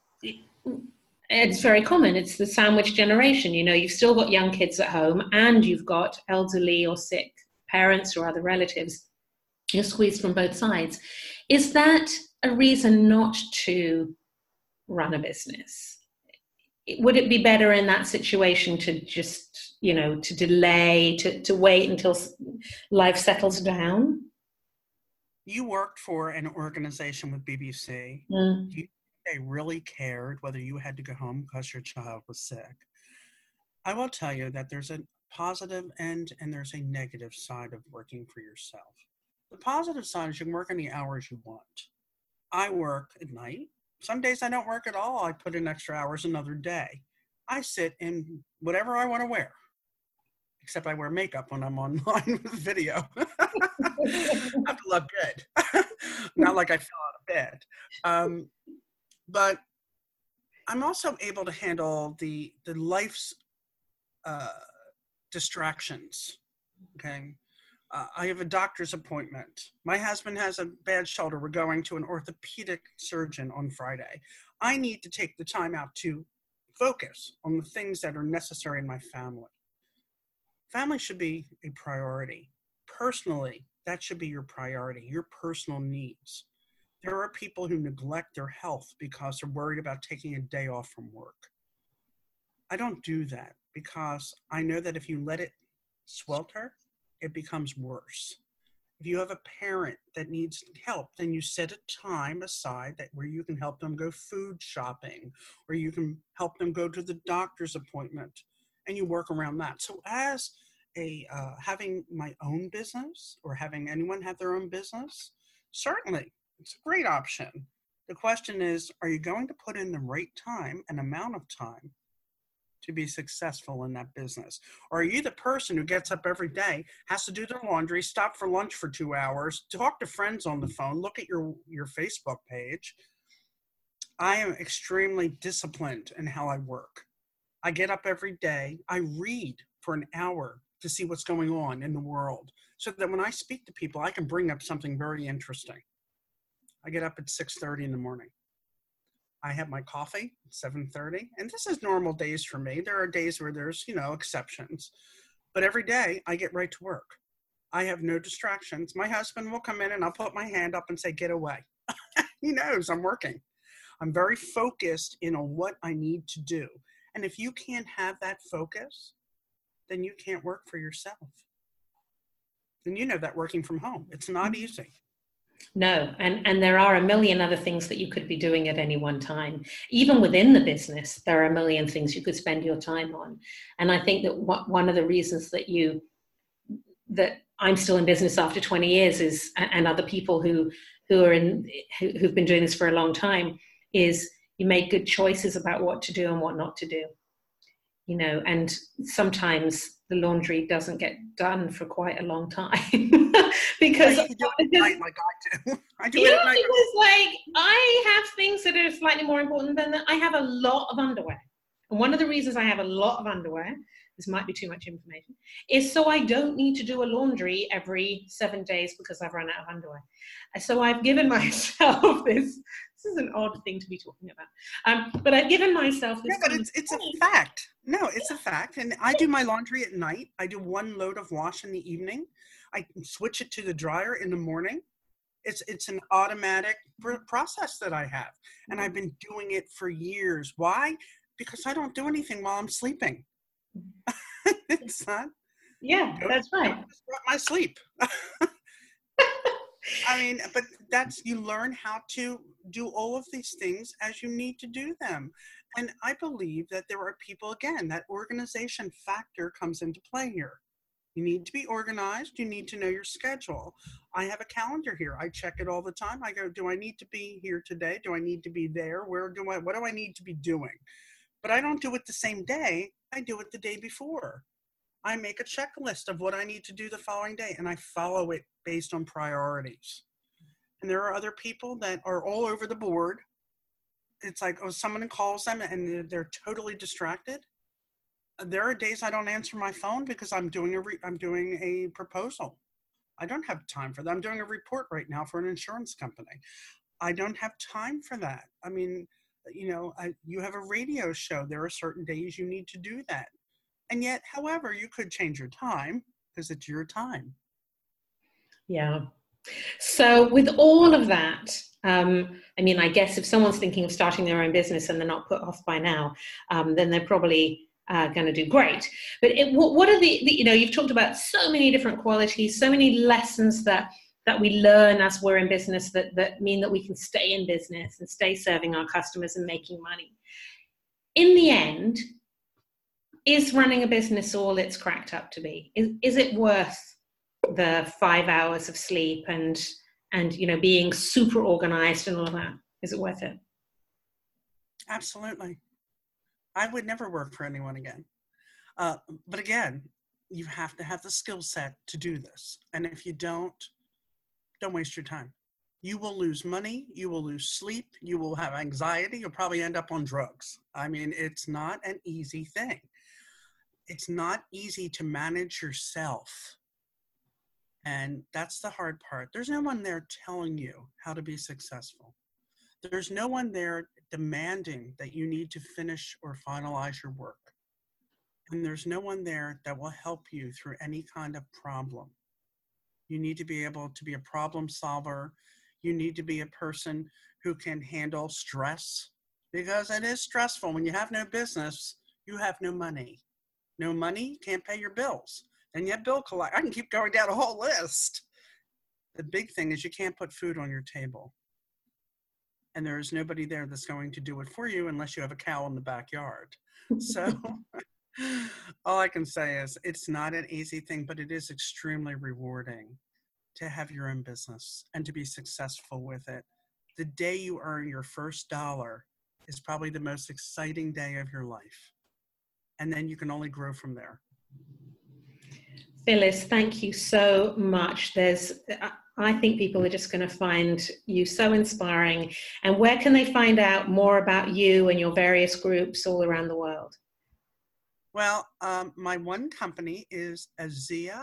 it's very common. It's the sandwich generation. You've still got young kids at home and you've got elderly or sick parents or other relatives. You're squeezed from both sides. Is that a reason not to run a business? Would it be better in that situation to just, to delay, to wait until life settles down? You worked for an organization with BBC. They really cared whether you had to go home because your child was sick. I will tell you that there's a positive end and there's a negative side of working for yourself. The positive side is you can work any hours you want. I work at night. Some days I don't work at all. I put in extra hours another day. I sit in whatever I want to wear, except I wear makeup when I'm online with video. I have to look good. Not like I fell out of bed. But I'm also able to handle the life's distractions, okay? I have a doctor's appointment. My husband has a bad shoulder. We're going to an orthopedic surgeon on Friday. I need to take the time out to focus on the things that are necessary in my family. Family should be a priority. Personally, that should be your priority, your personal needs. There are people who neglect their health because they're worried about taking a day off from work. I don't do that because I know that if you let it swelter, it becomes worse. If you have a parent that needs help, then you set a time aside where you can help them go food shopping, or you can help them go to the doctor's appointment, and you work around that. So as having my own business or having anyone have their own business, certainly, it's a great option. The question is, are you going to put in the right time and amount of time to be successful in that business? Or are you the person who gets up every day, has to do their laundry, stop for lunch for 2 hours, talk to friends on the phone, look at your Facebook page? I am extremely disciplined in how I work. I get up every day. I read for an hour to see what's going on in the world so that when I speak to people, I can bring up something very interesting. I get up at 6:30 in the morning. I have my coffee at 7:30, and this is normal days for me. There are days where there's, exceptions, but every day I get right to work. I have no distractions. My husband will come in and I'll put my hand up and say, get away. He knows I'm working. I'm very focused in on what I need to do. And if you can't have that focus, then you can't work for yourself. And you know that working from home, it's not easy. No, and there are a million other things that you could be doing at any one time. Even within the business, there are a million things you could spend your time on. And I think that one of the reasons that you that I'm still in business after 20 years is, and other people who've been doing this for a long time, is you make good choices about what to do and what not to do. And sometimes the laundry doesn't get done for quite a long time because you do it at night like I do. I do it at night. Because like I have things that are slightly more important than that. I have a lot of underwear. And one of the reasons I have a lot of underwear, this might be too much information, is so I don't need to do a laundry every 7 days because I've run out of underwear. So I've given myself this is an odd thing to be talking about. But I've given myself this. Yeah, but it's a fact. No, it's a fact. And I do my laundry at night. I do one load of wash in the evening. I switch it to the dryer in the morning. It's an automatic process that I have. And I've been doing it for years. Why? Because I don't do anything while I'm sleeping. It's not. Yeah, that's right. Disrupt my sleep. I mean, but you learn how to do all of these things as you need to do them. And I believe that there are people, again, that organization factor comes into play here. You need to be organized. You need to know your schedule. I have a calendar here. I check it all the time. I go, do I need to be here today? Do I need to be there? What do I need to be doing? But I don't do it the same day. I do it the day before. I make a checklist of what I need to do the following day, and I follow it based on priorities. And there are other people that are all over the board. It's like, someone calls them and they're totally distracted. There are days I don't answer my phone because I'm doing a proposal. I don't have time for that. I'm doing a report right now for an insurance company. I don't have time for that. I mean, you have a radio show. There are certain days you need to do that. And yet, however, you could change your time because it's your time. Yeah. So with all of that, I guess if someone's thinking of starting their own business and they're not put off by now, then they're probably going to do great. But what are you've talked about so many different qualities, so many lessons that we learn as we're in business that mean that we can stay in business and stay serving our customers and making money. In the end, is running a business all it's cracked up to be? Is it worth the 5 hours of sleep and being super organized and all of that? Is it worth it? Absolutely. I would never work for anyone again. But again, you have to have the skill set to do this. And if you don't waste your time. You will lose money. You will lose sleep. You will have anxiety. You'll probably end up on drugs. I mean, it's not an easy thing. It's not easy to manage yourself. And that's the hard part. There's no one there telling you how to be successful. There's no one there demanding that you need to finish or finalize your work. And there's no one there that will help you through any kind of problem. You need to be able to be a problem solver. You need to be a person who can handle stress, because it is stressful. When you have no business, you have no money. No money, can't pay your bills. And yet bill collect. I can keep going down a whole list. The big thing is you can't put food on your table. And there is nobody there that's going to do it for you unless you have a cow in the backyard. So all I can say is it's not an easy thing, but it is extremely rewarding to have your own business and to be successful with it. The day you earn your first dollar is probably the most exciting day of your life. And then you can only grow from there. Phyllis, thank you so much. I think people are just going to find you so inspiring. And where can they find out more about you and your various groups all around the world? Well, my one company is Ezia,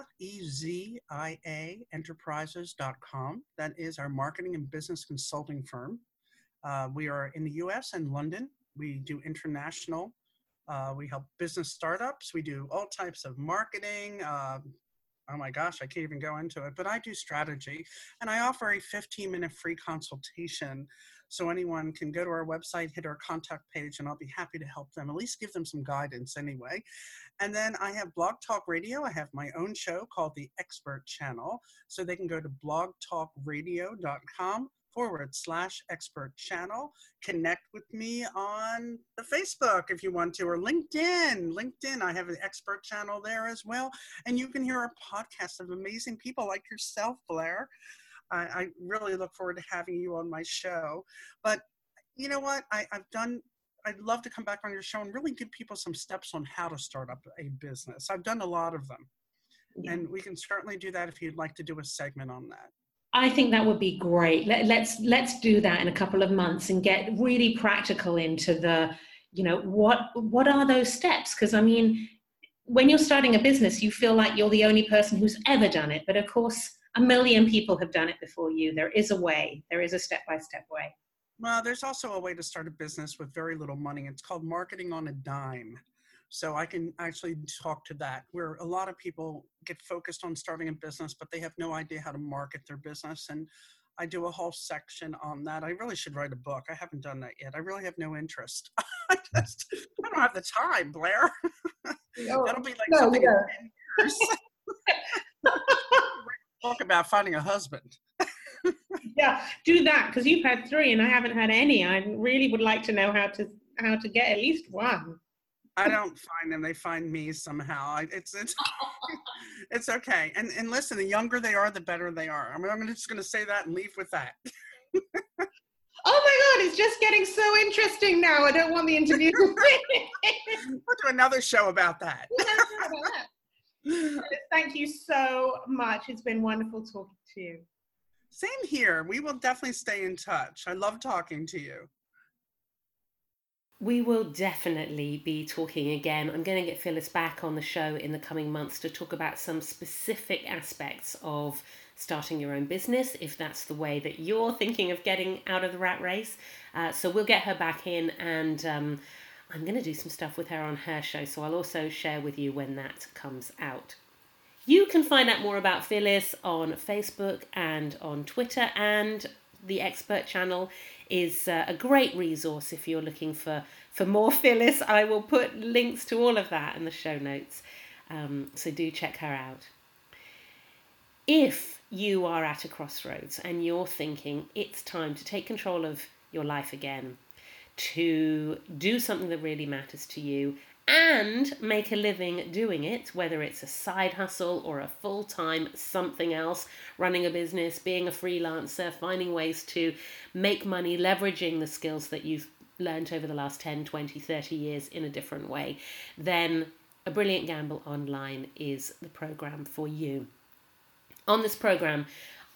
EZIA Enterprises.com. That is our marketing and business consulting firm. We are in the US and London. We do international. We help business startups. We do all types of marketing. Oh my gosh, I can't even go into it, but I do strategy. And I offer a 15-minute free consultation. So anyone can go to our website, hit our contact page, and I'll be happy to help them, at least give them some guidance anyway. And then I have Blog Talk Radio. I have my own show called The Expert Channel. So they can go to blogtalkradio.com facebook.com/expert channel. Connect with me on the Facebook if you want to, or LinkedIn. I have an expert channel there as well. And you can hear a podcast of amazing people like yourself, Blair. I really look forward to having you on my show. But you know what? I'd love to come back on your show and really give people some steps on how to start up a business. I've done a lot of them. Yeah. And we can certainly do that if you'd like to do a segment on that. I think that would be great. Let's do that in a couple of months and get really practical into the, what are those steps? Because I mean, when you're starting a business, you feel like you're the only person who's ever done it. But of course, a million people have done it before you. There is a way. There is a step-by-step way. Well, there's also a way to start a business with very little money. It's called marketing on a dime. So I can actually talk to that, where a lot of people get focused on starting a business, but they have no idea how to market their business. And I do a whole section on that. I really should write a book. I haven't done that yet. I really have no interest. I don't have the time, Blair. That'll be like something in 10 years. Talk about finding a husband. Yeah, do that, because you've had 3 and I haven't had any. I really would like to know how to get at least one. I don't find them; they find me somehow. It's okay. And listen, the younger they are, the better they are. I mean, I'm just going to say that and leave with that. Oh my God, it's just getting so interesting now. I don't want the interview to finish. We'll do another show about that. Thank you so much. It's been wonderful talking to you. Same here. We will definitely stay in touch. I love talking to you. We will definitely be talking again. I'm going to get Phyllis back on the show in the coming months to talk about some specific aspects of starting your own business, if that's the way that you're thinking of getting out of the rat race. So we'll get her back in, and I'm going to do some stuff with her on her show. So I'll also share with you when that comes out. You can find out more about Phyllis on Facebook and on Twitter, and the Expert channel is a great resource if you're looking for more Phyllis. I will put links to all of that in the show notes, so do check her out. If you are at a crossroads and you're thinking it's time to take control of your life again, to do something that really matters to you, and make a living doing it, whether it's a side hustle or a full-time something else, running a business, being a freelancer, finding ways to make money, leveraging the skills that you've learned over the last 10, 20, 30 years in a different way, then A Brilliant Gamble Online is the program for you. On this program,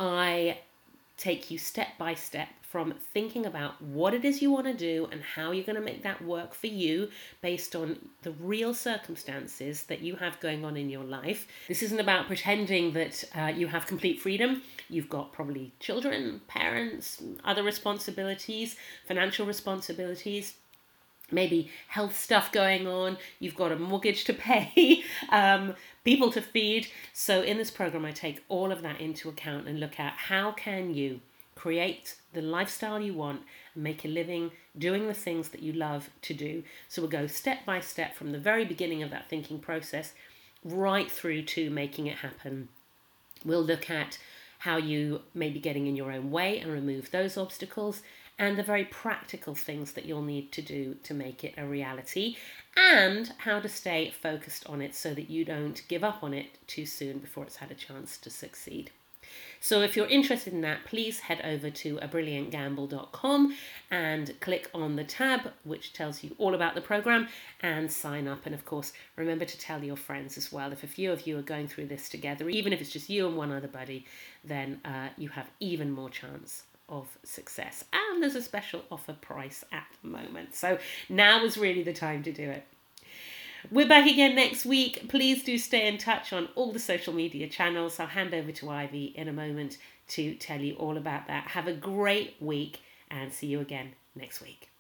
I take you step by step from thinking about what it is you want to do and how you're going to make that work for you based on the real circumstances that you have going on in your life. This isn't about pretending that you have complete freedom. You've got probably children, parents, other responsibilities, financial responsibilities, maybe health stuff going on. You've got a mortgage to pay, people to feed. So in this program, I take all of that into account and look at how can you create the lifestyle you want and make a living doing the things that you love to do. So we'll go step by step from the very beginning of that thinking process right through to making it happen. We'll look at how you may be getting in your own way and remove those obstacles, and the very practical things that you'll need to do to make it a reality, and how to stay focused on it so that you don't give up on it too soon before it's had a chance to succeed. So if you're interested in that, please head over to abrilliantgamble.com and click on the tab which tells you all about the program and sign up. And of course, remember to tell your friends as well. If a few of you are going through this together, even if it's just you and one other buddy, then you have even more chance of success. And there's a special offer price at the moment. So now is really the time to do it. We're back again next week. Please do stay in touch on all the social media channels. I'll hand over to Ivy in a moment to tell you all about that. Have a great week and see you again next week.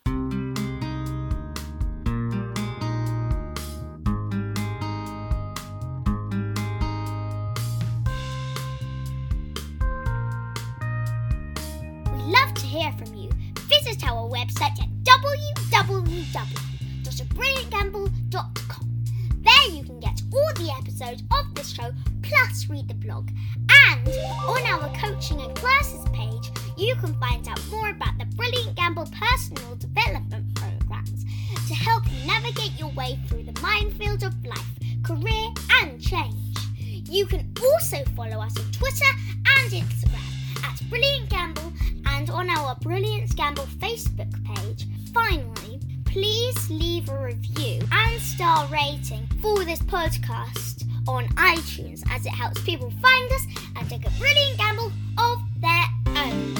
We'd love to hear from you. Visit our website at www.abrilliantgamble.com. There you can get all the episodes of this show plus read the blog. And on our coaching and classes page, you can find out more about the Brilliant Gamble personal development programs to help you navigate your way through the minefield of life, career and change. You can also follow us on Twitter and Instagram at Brilliant Gamble and on our Brilliant Gamble Facebook page. Finally, please leave a review and star rating for this podcast on iTunes, as it helps people find us and take a brilliant gamble of their own.